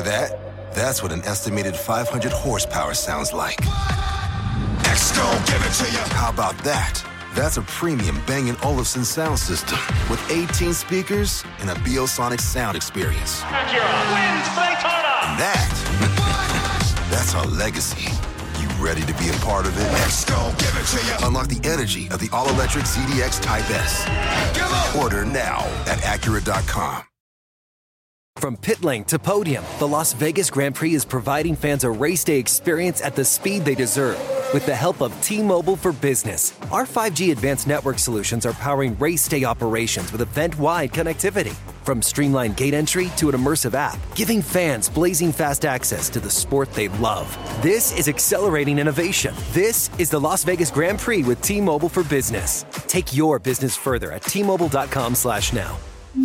that? That's what an estimated 500 horsepower sounds like. Gon' give it to you. How about that? That's a premium Bang & Olufsen sound system with 18 speakers and a Biosonic sound experience. Acura wins Daytona. And that's our legacy. You ready to be a part of it? Gon' give it to you. Unlock the energy of the all-electric ZDX Type S. Order now at Acura.com. From pit lane to podium, the Las Vegas Grand Prix is providing fans a race day experience at the speed they deserve. With the help of T-Mobile for Business, our 5G advanced network solutions are powering race day operations with event-wide connectivity. From streamlined gate entry to an immersive app, giving fans blazing fast access to the sport they love. This is accelerating innovation. This is the Las Vegas Grand Prix with T-Mobile for Business. Take your business further at T-Mobile.com/now.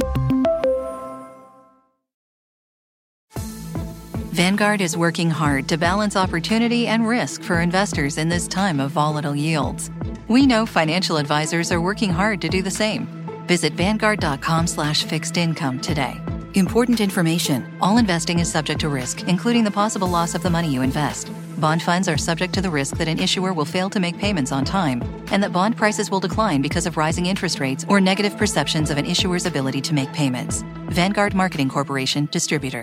Vanguard is working hard to balance opportunity and risk for investors in this time of volatile yields. We know financial advisors are working hard to do the same. Visit Vanguard.com/fixed income today. Important information. All investing is subject to risk, including the possible loss of the money you invest. Bond funds are subject to the risk that an issuer will fail to make payments on time, and that bond prices will decline because of rising interest rates or negative perceptions of an issuer's ability to make payments. Vanguard Marketing Corporation, Distributor.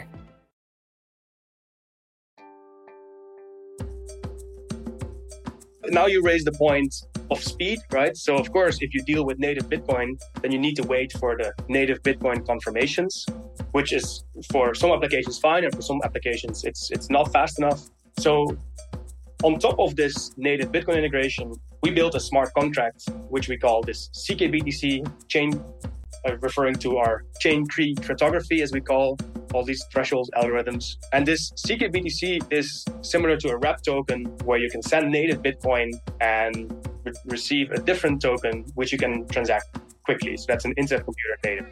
Now you raise the point of speed, right? So of course, if you deal with native Bitcoin, then you need to wait for the native Bitcoin confirmations, which is for some applications fine, and for some applications it's not fast enough. So on top of this native Bitcoin integration, we built a smart contract, which we call this CKBTC chain, referring to our chain tree cryptography, as we call all these threshold algorithms. And this CKBTC is similar to a wrap token, where you can send native Bitcoin and receive a different token, which you can transact quickly. So that's an Internet Computer native.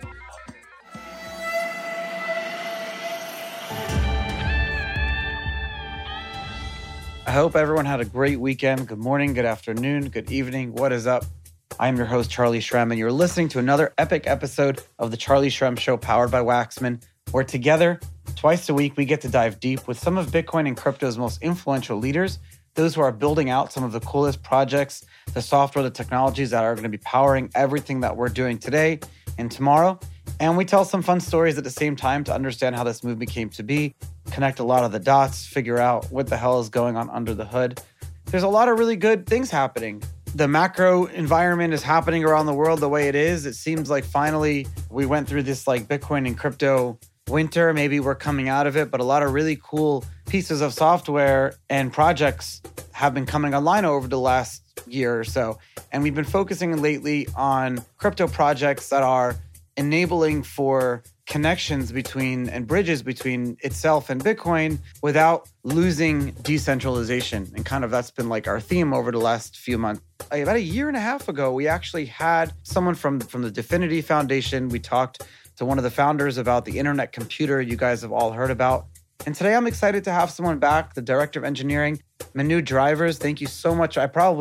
I hope everyone had a great weekend. Good morning, good afternoon, good evening. What is up? I'm your host, Charlie Shrem, and you're listening to another epic episode of The Charlie Shrem Show, powered by Waxman, where together, twice a week, we get to dive deep with some of Bitcoin and crypto's most influential leaders, those who are building out some of the coolest projects, the software, the technologies that are going to be powering everything that we're doing today and tomorrow. And we tell some fun stories at the same time to understand how this movement came to be, connect a lot of the dots, figure out what the hell is going on under the hood. There's a lot of really good things happening. The macro environment is happening around the world the way it is. It seems like finally we went through this like Bitcoin and crypto winter. Maybe we're coming out of it, but a lot of really cool pieces of software and projects have been coming online over the last year or so. And we've been focusing lately on crypto projects that are enabling for connections between and bridges between itself and Bitcoin without losing decentralization. And kind of that's been like our theme over the last few months. About a year and a half ago, we actually had someone from the Dfinity Foundation. We talked to one of the founders about the Internet Computer you guys have all heard about. And today I'm excited to have someone back, the Director of Engineering, Manu Drivers. Thank you so much.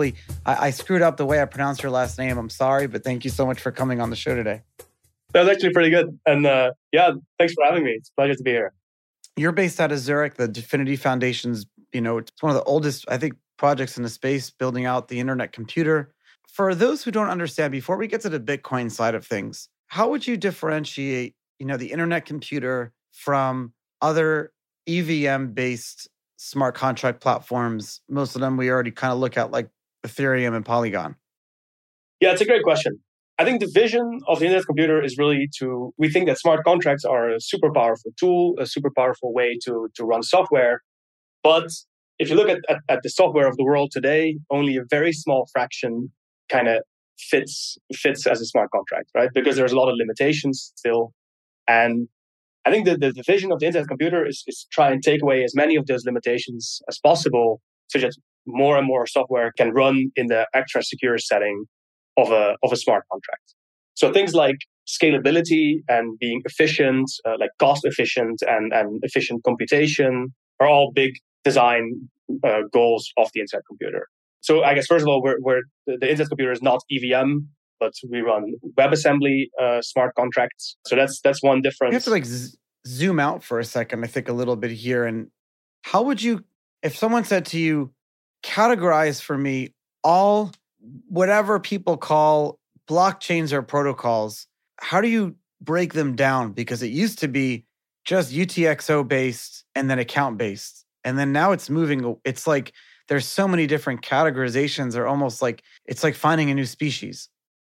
I screwed up the way I pronounced your last name. I'm sorry, but thank you so much for coming on the show today. That was actually pretty good. And thanks for having me. It's a pleasure to be here. You're based out of Zurich. The Dfinity Foundation's, it's one of the oldest, I think, projects in the space, building out the Internet Computer. For those who don't understand, before we get to the Bitcoin side of things, how would you differentiate, the Internet Computer from other EVM-based smart contract platforms? Most of them we already kind of look at, like Ethereum and Polygon. Yeah, it's a great question. I think the vision of the Internet Computer is really we think that smart contracts are a super powerful tool, a super powerful way to run software. But if you look at the software of the world today, only a very small fraction kind of fits as a smart contract, right? Because there's a lot of limitations still. And I think the vision of the Internet Computer is try and take away as many of those limitations as possible, so that more and more software can run in the extra secure setting of a smart contract. So things like scalability and being efficient, like cost efficient and efficient computation, are all big design goals of the Internet Computer. So I guess first of all, the Internet Computer is not EVM, but we run WebAssembly smart contracts. So that's one difference. You have to zoom out for a second, I think a little bit here. And how would you, if someone said to you, categorize for me all whatever people call blockchains or protocols, how do you break them down? Because it used to be just UTXO based and then account based. And then now it's moving. It's like there's so many different categorizations. They're almost like, it's like finding a new species.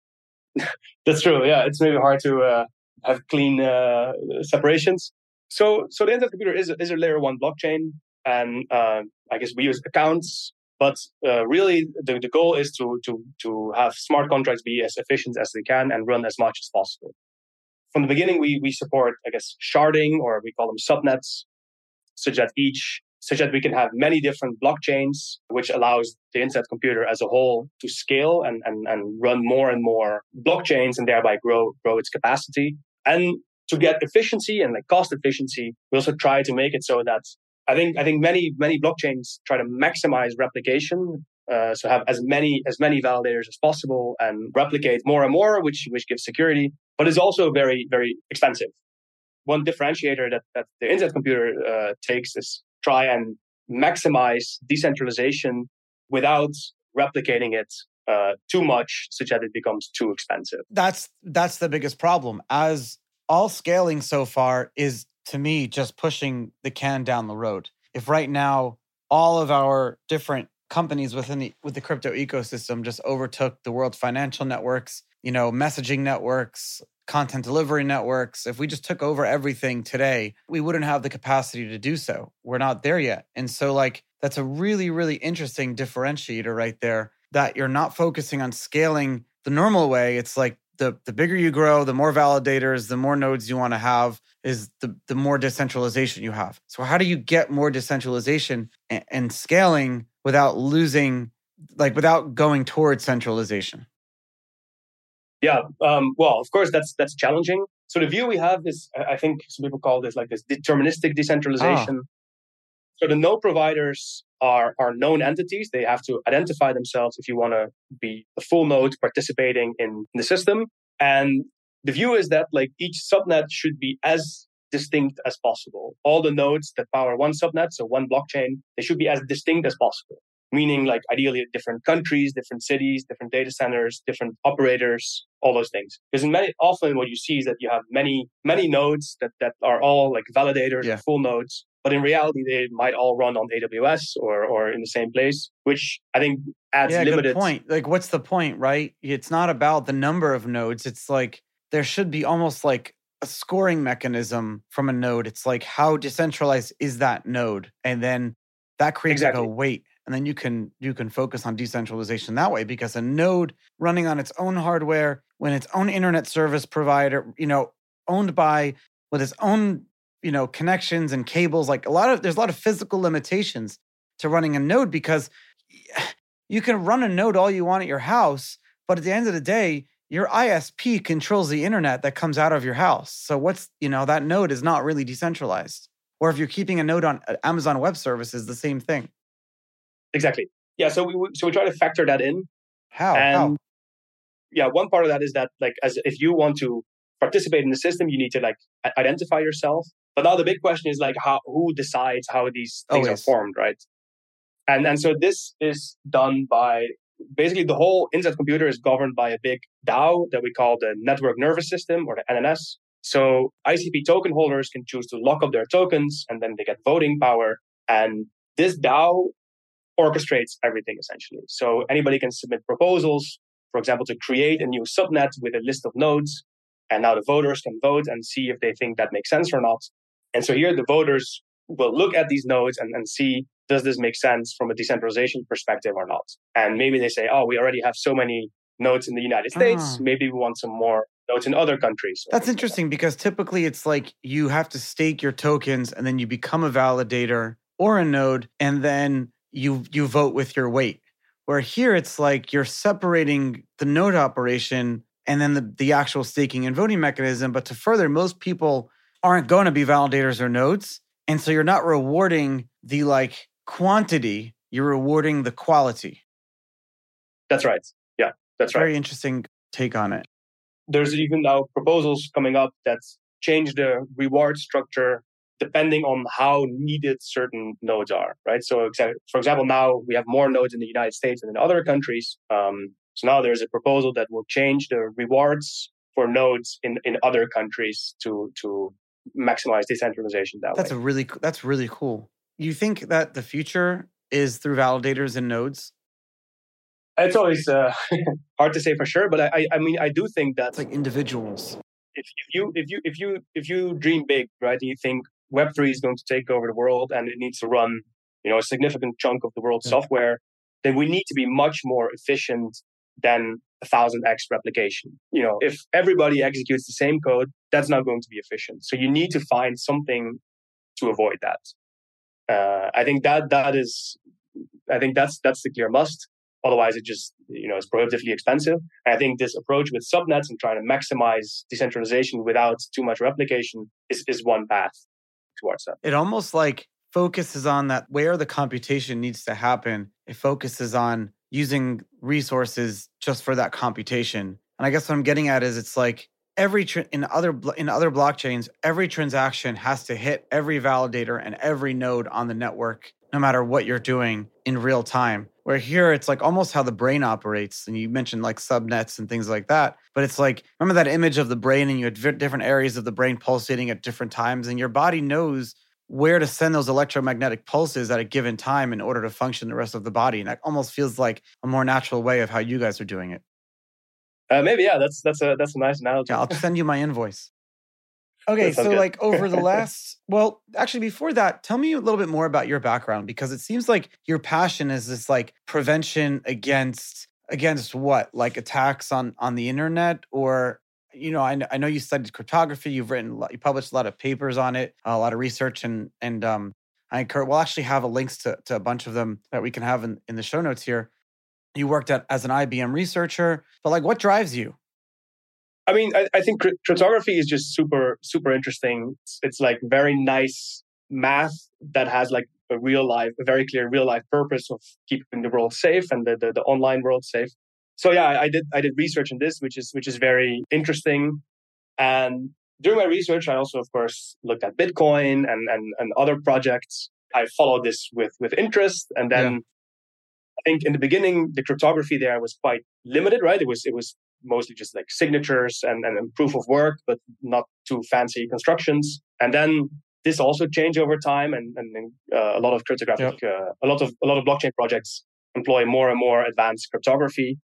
That's true. Yeah, it's maybe hard to have clean separations. So the internet computer is a layer 1 blockchain. And I guess we use accounts. But really, the goal is to have smart contracts be as efficient as they can and run as much as possible. From the beginning, we support, I guess, sharding, or we call them subnets, such that we can have many different blockchains, which allows the internet computer as a whole to scale and run more and more blockchains and thereby grow its capacity. And to get efficiency and cost efficiency, we also try to make it so that I think many blockchains try to maximize replication, so have as many validators as possible and replicate more and more, which gives security, but is also very, very expensive. One differentiator that the internet computer takes is try and maximize decentralization without replicating it too much, such that it becomes too expensive. That's the biggest problem. As all scaling so far is, to me, just pushing the can down the road. If right now all of our different companies with the crypto ecosystem just overtook the world's financial networks, messaging networks, content delivery networks, if we just took over everything today, we wouldn't have the capacity to do so. We're not there yet. And so that's a really, really interesting differentiator right there, that you're not focusing on scaling the normal way. It's like the bigger you grow, the more validators, the more nodes you want to have, is the more decentralization you have. So how do you get more decentralization and scaling without without going towards centralization? Yeah, well, of course, that's challenging. So the view we have is, I think some people call this this deterministic decentralization. So the node providers are known entities. They have to identify themselves if you want to be a full node participating in the system. And the view is that each subnet should be as distinct as possible. All the nodes that power one subnet, so one blockchain, they should be as distinct as possible. Meaning ideally different countries, different cities, different data centers, different operators, all those things. Because often what you see is that you have many nodes that are all validators and full nodes. But in reality, they might all run on AWS or in the same place, which I think adds limited. Good point. What's the point, right? It's not about the number of nodes. It's there should be almost a scoring mechanism from a node. It's how decentralized is that node? And then that creates a weight. And then you can focus on decentralization that way, because a node running on its own hardware, when its own internet service provider, owned by with its own connections and cables, there's a lot of physical limitations to running a node, because you can run a node all you want at your house, but at the end of the day, your ISP controls the internet that comes out of your house. So that node is not really decentralized. Or if you're keeping a node on Amazon Web Services, the same thing. Exactly. Yeah. So we try to factor that in. How? Yeah. One part of that is that as if you want to participate in the system, you need to identify yourself. But now the big question is who decides how these things are formed, right? And so this is done by basically the whole internet computer is governed by a big DAO that we call the Network Nervous System, or the NNS. So ICP token holders can choose to lock up their tokens, and then they get voting power. And this DAO orchestrates everything essentially. So anybody can submit proposals, for example, to create a new subnet with a list of nodes. And now the voters can vote and see if they think that makes sense or not. And so here the voters will look at these nodes and see, does this make sense from a decentralization perspective or not? And maybe they say, we already have so many nodes in the United States. Maybe we want some more nodes in other countries. That's interesting, because typically it's you have to stake your tokens and then you become a validator or a node, and then you vote with your weight. Where here it's you're separating the node operation and then the actual staking and voting mechanism. But to further, most people aren't going to be validators or nodes. And so you're not rewarding the quantity, you're rewarding the quality. That's right. Yeah, that's right. Very interesting take on it. There's even now proposals coming up that change the reward structure depending on how needed certain nodes are, right? So, for example, now we have more nodes in the United States than in other countries. So now there's a proposal that will change the rewards for nodes in other countries to maximize decentralization that way. That's really cool. You think that the future is through validators and nodes? It's always hard to say for sure, but I mean, I do think that it's like individuals. If you dream big, right, and you think Web3 is going to take over the world and it needs to run, a significant chunk of the world's software, then we need to be much more efficient than 1,000x replication. If everybody executes the same code, that's not going to be efficient. So you need to find something to avoid that. I think that's the clear must. Otherwise, it just is prohibitively expensive. And I think this approach with subnets and trying to maximize decentralization without too much replication is one path towards that. It almost like focuses on that where the computation needs to happen. It focuses on using resources just for that computation. And I guess what I'm getting at is it's like in other blockchains, every transaction has to hit every validator and every node on the network, no matter what you're doing in real time. Where here, it's like almost how the brain operates. And you mentioned like subnets and things like that. But it's like, remember that image of the brain and you had different areas of the brain pulsating at different times. And your body knows where to send those electromagnetic pulses at a given time in order to function the rest of the body. And that almost feels like a more natural way of how you guys are doing it. Maybe, yeah, that's a nice analogy. Yeah, I'll send you my invoice. Okay, so like over the last, well, actually before that, tell me a little bit more about your background, because it seems like your passion is this like prevention against what? Like attacks on the internet, or, I know you studied cryptography, you published a lot of papers on it, a lot of research, and we'll actually have links to a bunch of them that we can have in the show notes here. You worked as an IBM researcher, but like what drives you? I mean, I think cryptography is just super, super interesting. It's like very nice math that has like a very clear real life purpose of keeping the world safe and the online world safe. So yeah, I did research in this, which is very interesting. And during my research, I also, of course, looked at Bitcoin and other projects. I followed this with interest, and then I think in the beginning, the cryptography there was quite limited, right? It was mostly just like signatures and proof of work, but not too fancy constructions. And then this also changed over time, and a lot of cryptographic, a lot of blockchain projects employ more and more advanced cryptography.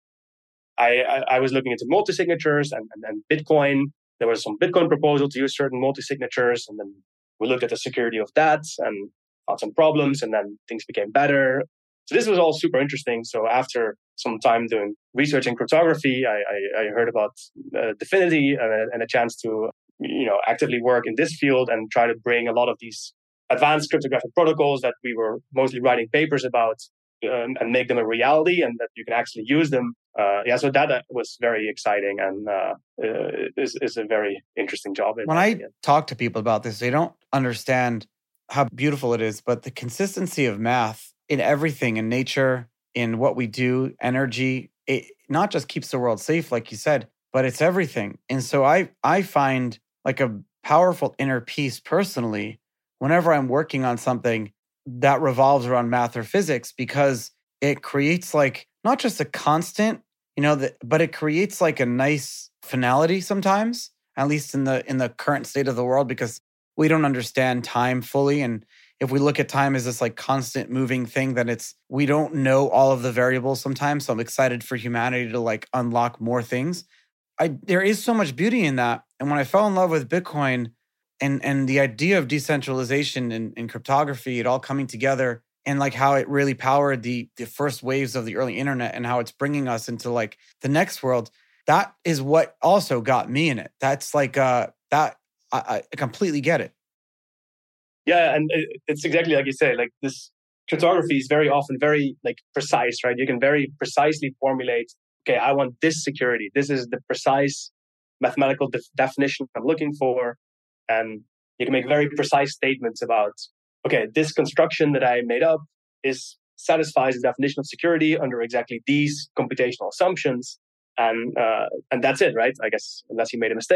I was looking into multi-signatures and Bitcoin. There was some Bitcoin proposal to use certain multi-signatures, and then we looked at the security of that and found some problems, and then things became better. So this was all super interesting. So after some time doing research in cryptography, I heard about DFINITY and a chance to actively work in this field and try to bring a lot of these advanced cryptographic protocols that we were mostly writing papers about and make them a reality, and that you can actually use them. So that was very exciting, and is a very interesting job. When I talk to people about this, they don't understand how beautiful it is, but the consistency of math in everything, in nature, in what we do, energy, it not just keeps the world safe, like you said, but it's everything. And so I find like a powerful inner peace personally whenever I'm working on something that revolves around math or physics, because it creates like not just a constant, but it creates like a nice finality sometimes, at least in the current state of the world, because we don't understand time fully. And if we look at time as this like constant moving thing, then we don't know all of the variables sometimes. So I'm excited for humanity to like unlock more things. There is so much beauty in that. And when I fell in love with Bitcoin and the idea of decentralization and cryptography, it all coming together, and like how it really powered the first waves of the early internet and how it's bringing us into like the next world, that is what also got me in it. That's like that I completely get it. Yeah, and it's exactly like you say, like this cryptography is very often very like precise, right? You can very precisely formulate, okay, I want this security. This is the precise mathematical definition I'm looking for. And you can make very precise statements about, okay, this construction that I made up satisfies the definition of security under exactly these computational assumptions. And that's it, right? I guess, unless you made a mistake.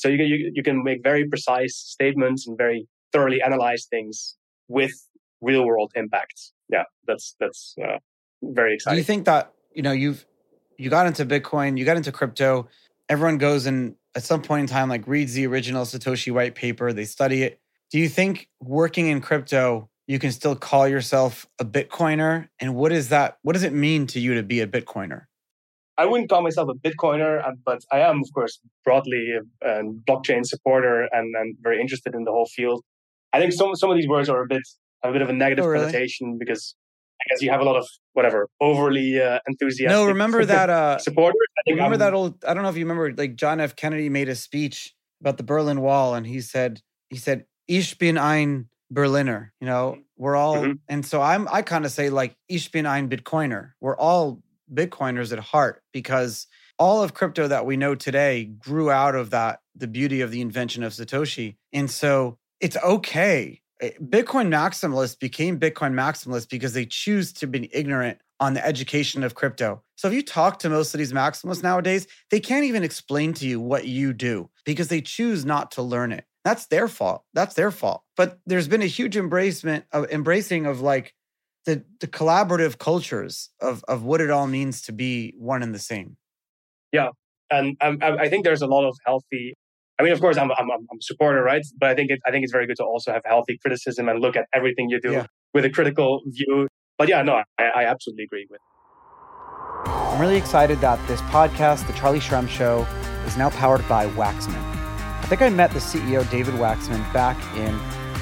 So you can make very precise statements and very thoroughly analyze things with real world impacts. Yeah, that's very exciting. Do you think that, you got into Bitcoin, you got into crypto, everyone goes and at some point in time, like reads the original Satoshi white paper, they study it. Do you think working in crypto, you can still call yourself a Bitcoiner? And what does it mean to you to be a Bitcoiner? I wouldn't call myself a Bitcoiner, but I am, of course, broadly a blockchain supporter and very interested in the whole field. I think some of these words are a bit of a negative connotation because I guess you have a lot of overly enthusiastic. No, remember that supporters. Remember that old? I don't know if you remember. Like John F. Kennedy made a speech about the Berlin Wall, and he said, "Ich bin ein Berliner." We're all, and so I kind of say like, "Ich bin ein Bitcoiner." We're all Bitcoiners at heart because all of crypto that we know today grew out of the beauty of the invention of Satoshi, and so it's okay. Bitcoin maximalists became Bitcoin maximalists because they choose to be ignorant on the education of crypto. So if you talk to most of these maximalists nowadays, they can't even explain to you what you do because they choose not to learn it. That's their fault. But there's been a huge embracing of like the collaborative cultures of what it all means to be one and the same. Yeah. And I think there's a lot of healthy. I mean, of course, I'm a supporter, right? But I think it's very good to also have healthy criticism and look at everything you do with a critical view. But yeah, no, I absolutely agree with. I'm really excited that this podcast, The Charlie Shrem Show, is now powered by Waxman. I think I met the CEO, David Waxman, back in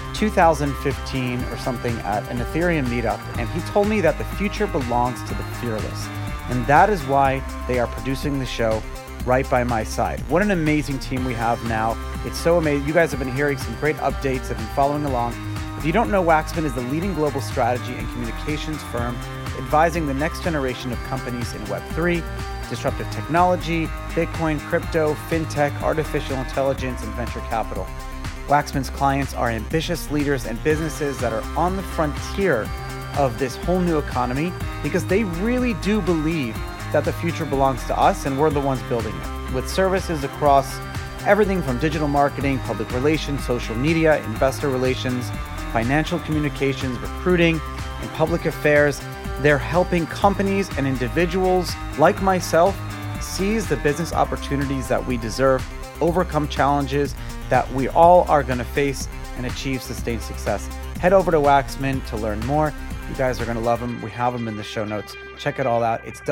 2015 or something at an Ethereum meetup, and he told me that the future belongs to the fearless. And that is why they are producing the show right by my side. What an amazing team we have now. It's so amazing. You guys have been hearing some great updates, have been following along. If you don't know, Waxman is the leading global strategy and communications firm advising the next generation of companies in Web3, disruptive technology, Bitcoin, crypto, fintech, artificial intelligence, and venture capital. Waxman's clients are ambitious leaders and businesses that are on the frontier of this whole new economy because they really do believe that the future belongs to us and we're the ones building it. With services across everything from digital marketing, public relations, social media, investor relations, financial communications, recruiting, and public affairs, they're helping companies and individuals like myself seize the business opportunities that we deserve, overcome challenges that we all are going to face, and achieve sustained success. Head over to Waxman to learn more. You guys are going to love them. We have them in the show notes. Check it all out. It's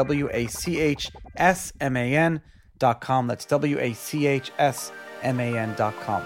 WACHSMAN.com. That's WACHSMAN.com.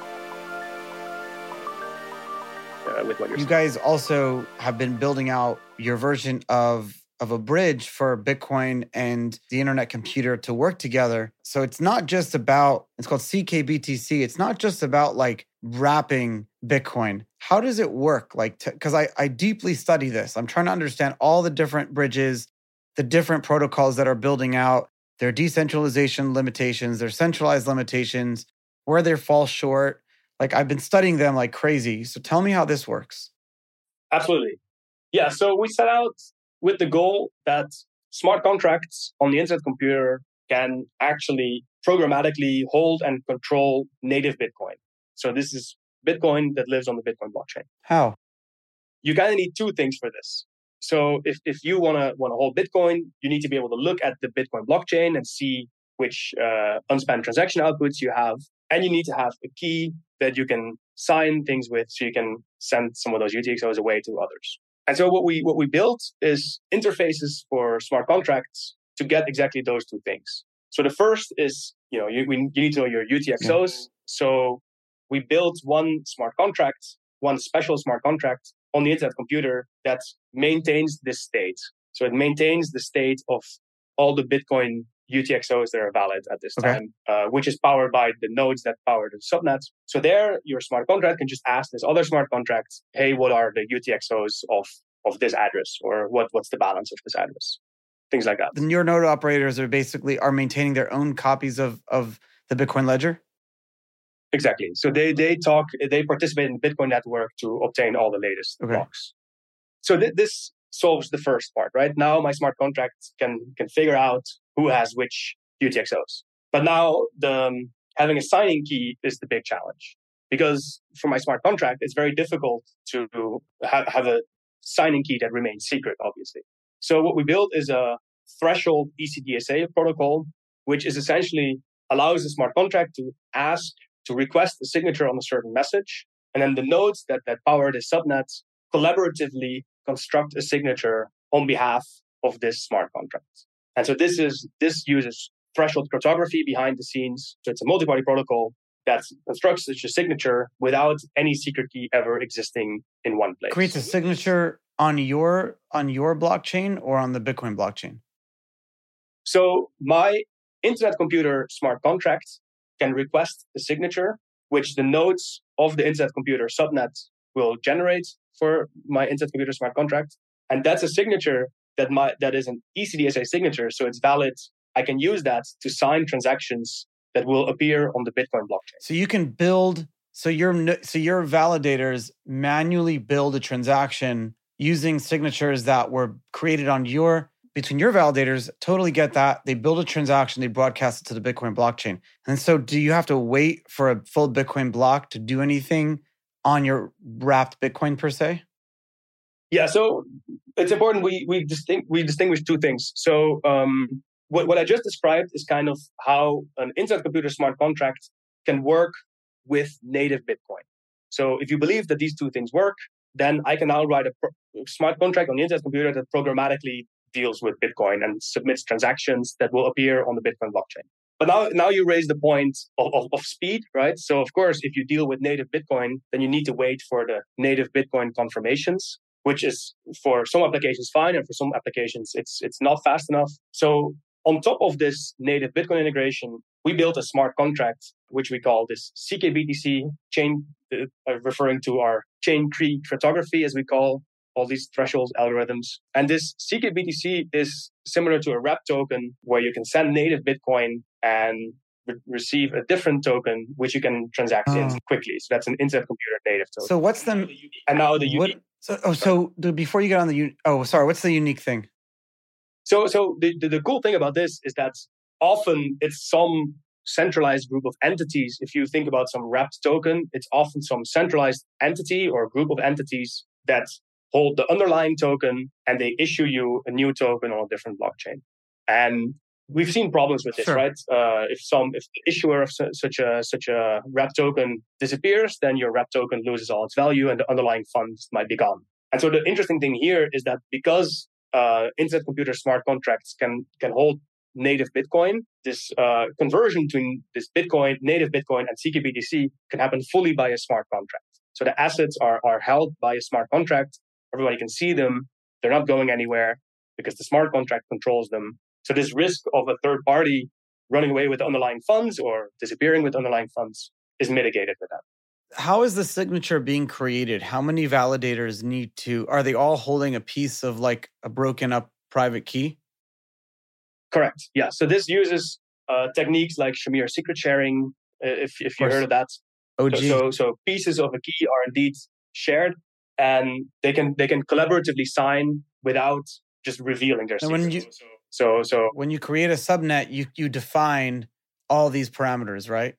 With what you guys also have been building out your version of a bridge for Bitcoin and the internet computer to work together. So it's not just about, it's called CKBTC. It's not just about like wrapping Bitcoin. How does it work? Like, because I deeply study this. I'm trying to understand all the different bridges, the different protocols that are building out, their decentralization limitations, their centralized limitations, where they fall short. Like I've been studying them like crazy. So tell me how this works. Absolutely. Yeah. So we set out with the goal that smart contracts on the internet computer can actually programmatically hold and control native Bitcoin. So this is Bitcoin that lives on the Bitcoin blockchain. How? You kind of need two things for this. So if you want to hold Bitcoin, you need to be able to look at the Bitcoin blockchain and see which unspent transaction outputs you have. And you need to have a key that you can sign things with so you can send some of those UTXOs away to others. And so what we built is interfaces for smart contracts to get exactly those two things. So the first is, you need to know your UTXOs. Yeah. So we built one smart contract, one special smart contract on the internet computer that maintains this state. So it maintains the state of all the Bitcoin UTXOs that are valid at this time, which is powered by the nodes that power the subnet. So there, your smart contract can just ask this other smart contract, hey, what are the UTXOs of this address? Or what's the balance of this address? Things like that. The your node operators are maintaining their own copies of the Bitcoin ledger? Exactly. So they participate in the Bitcoin network to obtain all the latest blocks. So this solves the first part, right? Now my smart contract can figure out who has which UTXOs. But now the having a signing key is the big challenge. Because for my smart contract, it's very difficult to have a signing key that remains secret, obviously. So what we built is a threshold ECDSA protocol, which is essentially allows the smart contract to request a signature on a certain message. And then the nodes that power the subnet collaboratively construct a signature on behalf of this smart contract. And so this uses threshold cryptography behind the scenes. So it's a multi-party protocol that constructs such a signature without any secret key ever existing in one place. Creates a signature on your blockchain or on the Bitcoin blockchain? So my Internet Computer smart contract can request a signature, which the nodes of the Internet Computer subnet will generate for my Internet Computer smart contract. And that's a signature that is an ECDSA signature, so it's valid. I can use that to sign transactions that will appear on the Bitcoin blockchain. So you can build, so your validators manually build a transaction using signatures that were created on between your validators. Totally get that. They build a transaction, they broadcast it to the Bitcoin blockchain. And so do you have to wait for a full Bitcoin block to do anything on your wrapped Bitcoin per se? Yeah, so it's important we distinguish two things. So what I just described is kind of how an Internet Computer smart contract can work with native Bitcoin. So if you believe that these two things work, then I can now write a smart contract on the Internet Computer that programmatically deals with Bitcoin and submits transactions that will appear on the Bitcoin blockchain. But now you raise the point of speed, right? So of course, if you deal with native Bitcoin, then you need to wait for the native Bitcoin confirmations, which is for some applications fine, and for some applications it's not fast enough. So on top of this native Bitcoin integration, we built a smart contract, which we call this CKBTC chain, referring to our chain tree cryptography, as we call all these threshold algorithms. And this CKBTC is similar to a wrap token, where you can send native Bitcoin and receive a different token, which you can transact in quickly. So that's an Internet Computer native token. So what's the... And now the unique... Before you get on what's the unique thing? So the cool thing about this is that often it's some centralized group of entities. If you think about some wrapped token, it's often some centralized entity or group of entities that hold the underlying token, and they issue you a new token on a different blockchain. And we've seen problems with this, sure. Right? If the issuer of such a wrapped token disappears, then your wrapped token loses all its value, and the underlying funds might be gone. And so the interesting thing here is that because Internet Computer smart contracts can hold native Bitcoin, this conversion between this native Bitcoin and CKBTC can happen fully by a smart contract. So the assets are held by a smart contract. Everybody can see them. They're not going anywhere because the smart contract controls them. So this risk of a third party running away with the underlying funds or disappearing with underlying funds is mitigated with that. How is the signature being created? How many validators are they all holding a piece of like a broken up private key? Correct. Yeah. So this uses techniques like Shamir secret sharing, if you heard of that. OG. So pieces of a key are indeed shared, and they can collaboratively sign without just revealing their secrets. So when you create a subnet, you define all these parameters, right?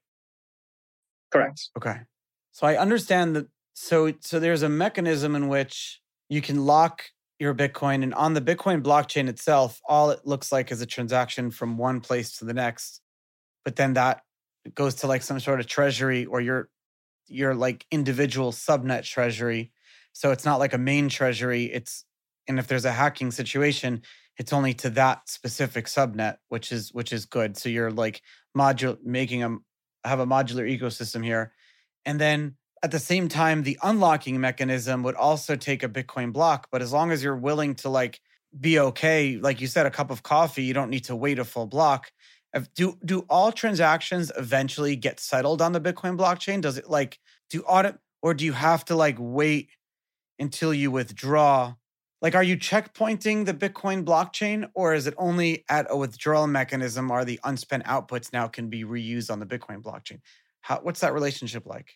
Correct. Okay. So I understand that. So there's a mechanism in which you can lock your Bitcoin, and on the Bitcoin blockchain itself, all it looks like is a transaction from one place to the next. But then that goes to like some sort of treasury or your like individual subnet treasury. So it's not like a main treasury. And if there's a hacking situation, it's only to that specific subnet, which is good. So you're like have a modular ecosystem here. And then at the same time, the unlocking mechanism would also take a Bitcoin block. But as long as you're willing to like be okay, like you said, a cup of coffee, you don't need to wait a full block. Do all transactions eventually get settled on the Bitcoin blockchain? Does it like or do you have to like wait until you withdraw? Like, are you checkpointing the Bitcoin blockchain, or is it only at a withdrawal mechanism or the unspent outputs now can be reused on the Bitcoin blockchain? What's that relationship like?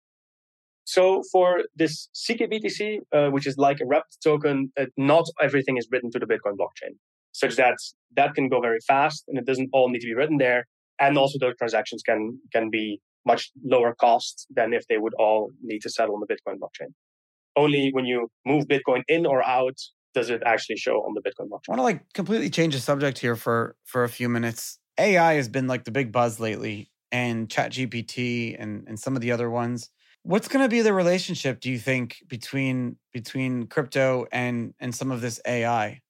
So for this CKBTC, which is like a wrapped token, not everything is written to the Bitcoin blockchain, such that can go very fast and it doesn't all need to be written there. And also those transactions can be much lower cost than if they would all need to settle on the Bitcoin blockchain. Only when you move Bitcoin in or out does it actually show on the Bitcoin blockchain. I want to completely change the subject here for a few minutes. AI has been the big buzz lately, and ChatGPT and some of the other ones. What's going to be the relationship, do you think, between crypto and some of this AI?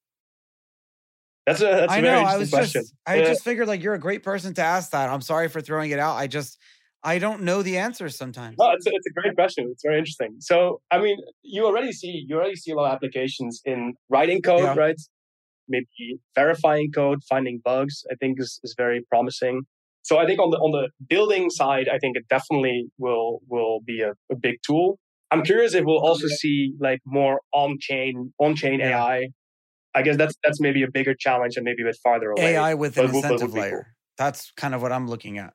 That's a very interesting question. I just figured you're a great person to ask that. I'm sorry for throwing it out. I don't know the answers sometimes. No, it's a great question. It's very interesting. So, I mean, you already see a lot of applications in writing code, right? Maybe verifying code, finding bugs, I think is very promising. So I think on the building side, I think it definitely will be a big tool. I'm curious if we'll also see more on-chain AI. I guess that's maybe a bigger challenge and maybe a bit farther away. AI with an incentive layer. Cool. That's kind of what I'm looking at.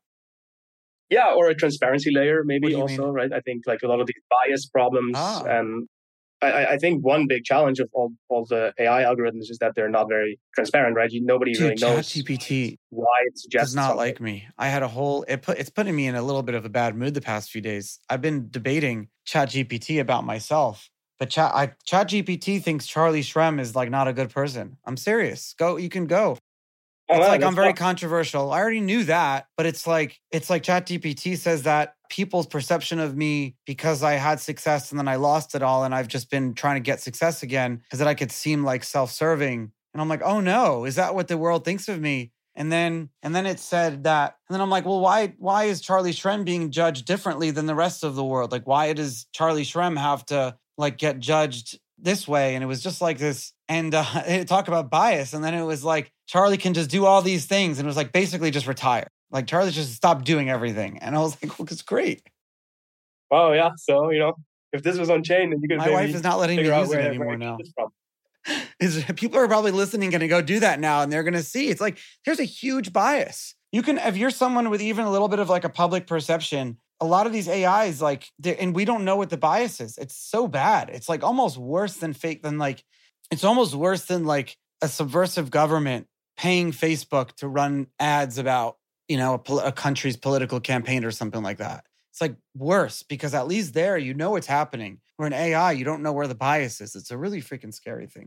Yeah, or a transparency layer maybe also, right? I think a lot of these bias problems. And I think one big challenge of all the AI algorithms is that they're not very transparent, right? Nobody really knows ChatGPT why it suggests does not something. like me. I had it's putting me in a little bit of a bad mood the past few days. I've been debating ChatGPT about myself. But ChatGPT thinks Charlie Shrem is not a good person. I'm serious. You can go. It's I'm very controversial. I already knew that, but it's like ChatGPT says that people's perception of me because I had success and then I lost it all and I've just been trying to get success again is that I could seem self-serving. And I'm oh no, is that what the world thinks of me? And then it said that, and then I'm well, why is Charlie Shrem being judged differently than the rest of the world? Why does Charlie Shrem have to get judged this way? And it was just this, and it talked about bias, and then it was Charlie can just do all these things, and it was basically just retire. Charlie just stopped doing everything, and I was well, it's great. Oh yeah, so if this was on chain, then you could. My wife is not letting me use it anymore now. People are probably listening, going to go do that now, and they're going to see it's there's a huge bias. You can, if you're someone with even a little bit of a public perception. A lot of these AIs, and we don't know what the bias is. It's so bad. It's almost worse than it's almost worse than a subversive government paying Facebook to run ads about, a country's political campaign or something like that. It's worse because at least there, what's happening. Where in AI, you don't know where the bias is. It's a really freaking scary thing.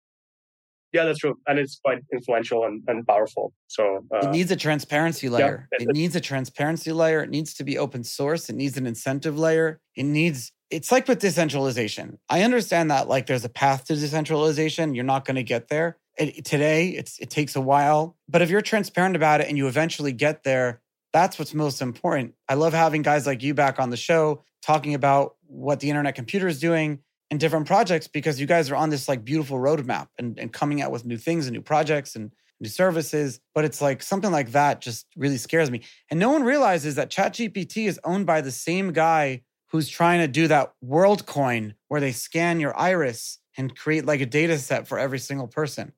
Yeah, that's true. And it's quite influential and powerful. So it needs a transparency layer. It needs a transparency layer. It needs to be open source. It needs an incentive layer. It's with decentralization. I understand that there's a path to decentralization. You're not going to get there. Today, it takes a while. But if you're transparent about it and you eventually get there, that's what's most important. I love having guys like you back on the show talking about what the internet computer is doing and different projects because you guys are on this beautiful roadmap and coming out with new things and new projects and new services. But it's something like that just really scares me. And no one realizes that ChatGPT is owned by the same guy who's trying to do that WorldCoin where they scan your iris and create a data set for every single person.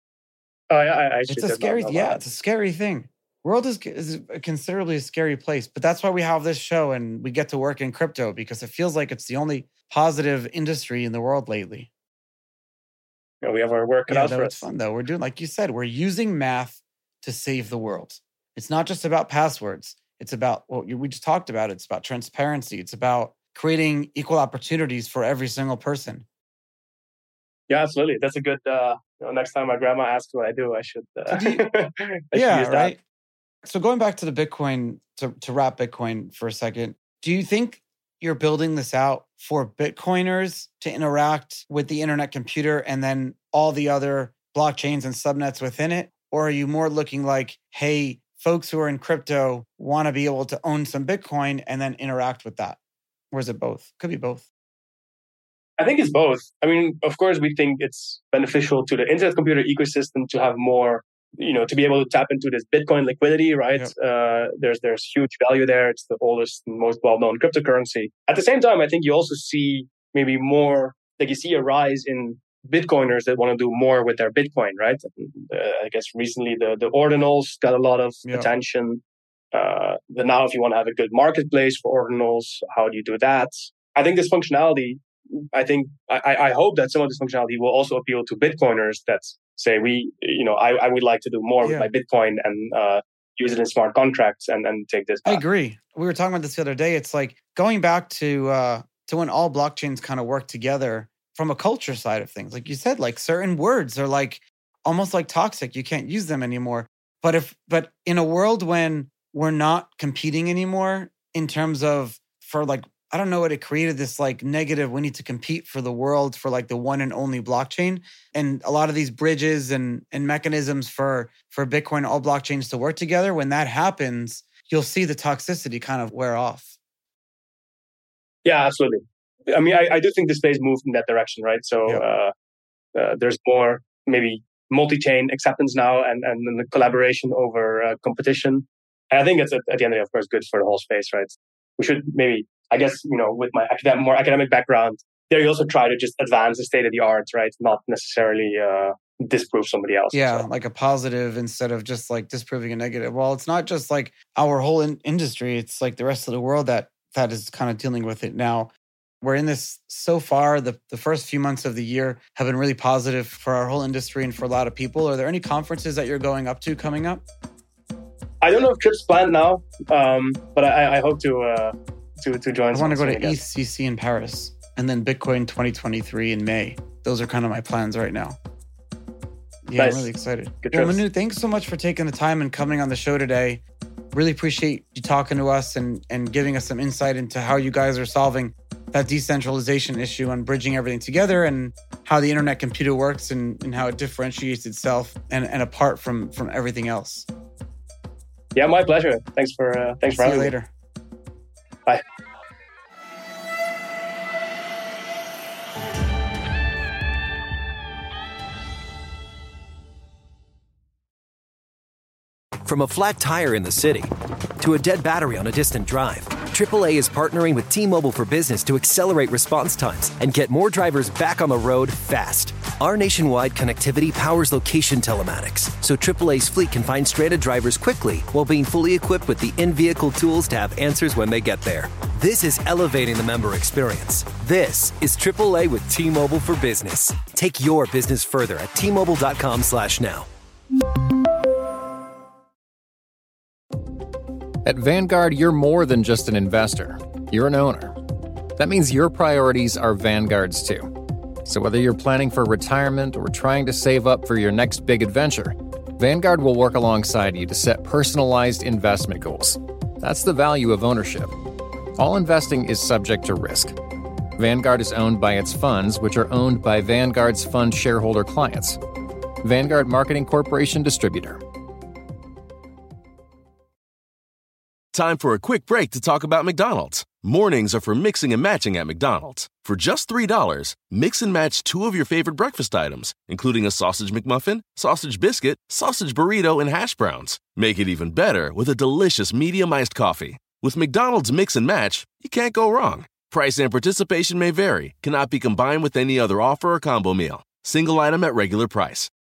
Oh yeah, it's a scary, it's a scary thing. World is a considerably scary place, but that's why we have this show and we get to work in crypto because it feels like it's the only positive industry in the world lately. Yeah, we have our work cut out for us. It's fun though. We're doing, like you said, we're using math to save the world. It's not just about passwords. It's about what we just talked about. It's about transparency. It's about creating equal opportunities for every single person. Yeah, absolutely. That's a good. Next time my grandma asks what I do, I should. Use right. That. So going back to the Bitcoin, to wrap Bitcoin for a second, do you think you're building this out for Bitcoiners to interact with the internet computer and then all the other blockchains and subnets within it? Or are you more looking like, hey, folks who are in crypto want to be able to own some Bitcoin and then interact with that? Or is it both? Could be both. I think it's both. I mean, of course, we think it's beneficial to the internet computer ecosystem to have more, to be able to tap into this Bitcoin liquidity, right? Yep. There's huge value there. It's the oldest and most well-known cryptocurrency. At the same time, I think you also see maybe more, you see a rise in Bitcoiners that want to do more with their Bitcoin, right? I guess recently the ordinals got a lot of attention. Now, if you want to have a good marketplace for ordinals, how do you do that? I think this functionality, I hope that some of this functionality will also appeal to Bitcoiners that say I would like to do more with my Bitcoin and use it in smart contracts and take this path. I agree. We were talking about this the other day. It's like going back to when all blockchains kind of work together from a culture side of things. Like you said, like certain words are like almost like toxic. You can't use them anymore. But in a world when we're not competing anymore in terms of for like, I don't know what it created this like negative, we need to compete for the world for like the one and only blockchain. And a lot of these bridges and mechanisms for Bitcoin, all blockchains to work together. When that happens, you'll see the toxicity kind of wear off. Yeah, absolutely. I mean, I do think the space moved in that direction, right? So there's more maybe multi-chain acceptance now and the collaboration over competition. And I think it's at the end of the day, of course, good for the whole space, right? We should maybe, I guess, with my more academic background, there you also try to just advance the state of the art, right? Not necessarily disprove somebody else. Yeah, like a positive instead of just like disproving a negative. Well, it's not just like our whole industry. It's like the rest of the world that is kind of dealing with it now. We're in this so far. The first few months of the year have been really positive for our whole industry and for a lot of people. Are there any conferences that you're going up to coming up? I don't know if trips planned now, but I hope to join. I want to go to EthCC in Paris and then Bitcoin 2023 in May. Those are kind of my plans right now. Yeah, nice. I'm really excited. Well, Manu, thanks so much for taking the time and coming on the show today. Really appreciate you talking to us and giving us some insight into how you guys are solving that decentralization issue and bridging everything together and how the internet computer works and how it differentiates itself and apart from everything else. Yeah, my pleasure. Thanks for having me. See you later. Bye. From a flat tire in the city to a dead battery on a distant drive, AAA is partnering with T-Mobile for Business to accelerate response times and get more drivers back on the road fast. Our nationwide connectivity powers location telematics, so AAA's fleet can find stranded drivers quickly while being fully equipped with the in-vehicle tools to have answers when they get there. This is elevating the member experience. This is AAA with T-Mobile for Business. Take your business further at T-Mobile.com/now. At Vanguard, you're more than just an investor. You're an owner. That means your priorities are Vanguard's too. So whether you're planning for retirement or trying to save up for your next big adventure, Vanguard will work alongside you to set personalized investment goals. That's the value of ownership. All investing is subject to risk. Vanguard is owned by its funds, which are owned by Vanguard's fund shareholder clients. Vanguard Marketing Corporation Distributor. Time for a quick break to talk about McDonald's. Mornings are for mixing and matching at McDonald's. For just $3, mix and match 2 of your favorite breakfast items, including a sausage McMuffin, sausage biscuit, sausage burrito, and hash browns. Make it even better with a delicious medium-iced coffee. With McDonald's Mix and Match, you can't go wrong. Price and participation may vary, cannot be combined with any other offer or combo meal. Single item at regular price.